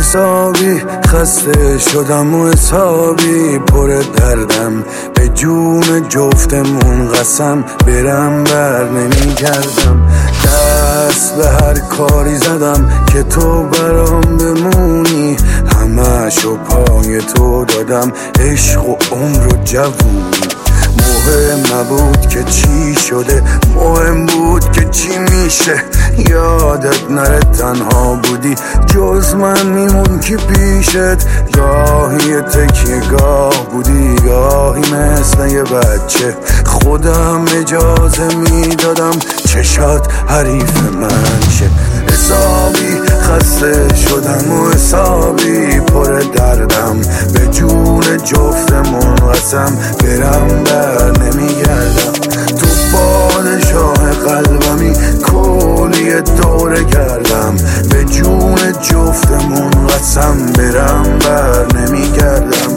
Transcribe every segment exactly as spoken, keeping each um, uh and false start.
حسابی خسته شدم و حسابی پر دردم، به جون جفتمون قسم برم بر نمی کردم. دست به هر کاری زدم که تو برام بمونی، همه‌شو پای تو دادم، عشق و عمر و جوونی. مهم نبود که چی شده، مهم بود که چی میشه. یادت نره تنها بودی، جز من میمون کی پیشت. گاهی تکیه گاه بودی، گاهی مثل یه بچه. خودم اجازه میدادم چشات حریف من شه. حسابی خسته شدم و حسابی پر دردم، به جون جفتمون قسم برم بر نمیگردم. تو پادشاه قلبمی کلی دوره کردم، به جون جفتمون قسم برم بر نمیگردم.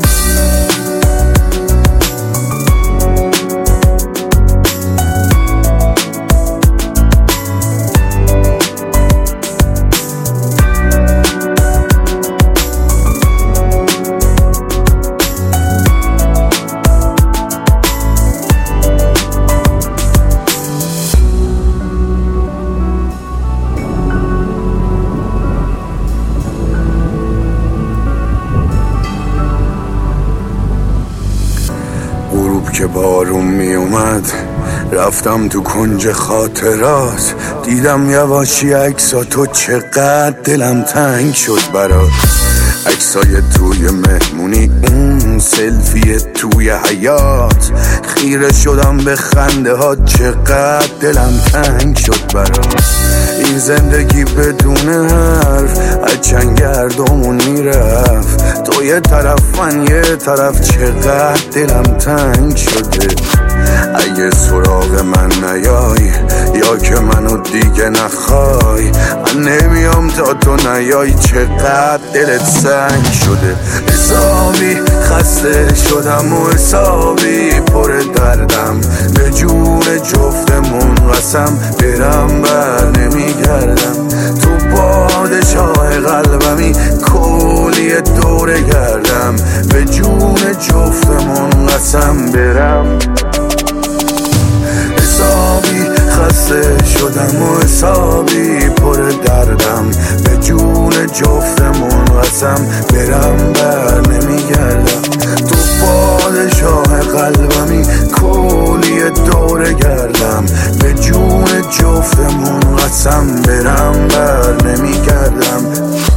غروب که بارون می اومد رفتم تو کنج خاطرات، دیدم یواشی عکسا تو، چقدر دلم تنگ شد برات. عکسای توی مهمونی، اون سلفی توی حیات، خیره شدم به خنده ها، چقدر دلم تنگ شد برات. این زندگی بدون حرف از چنگ گردمون میرفت، تو یه طرف من یه طرف، چقدر دلم تنگ شده. اگه سراغ من نیای یا که منو دیگه نخوای، من نمیام تا تو نیای، چقدر دلت سنگ شده. حسابی خسته شدم و حسابی پر دردم، به جون جفتمون قسم برم بر نمیگردم. تو پادشاه قلبمی کلی دوره گردم، به جون جفتمون قسم برم. حسابی خسته شدم و حسابی پر دردم، به جون جفتمون قسم برم بر نمیگردم. تو پادشاه قلبمی کلی دوره گردم، به جون جفتمون قسم برم بر نمیگردم.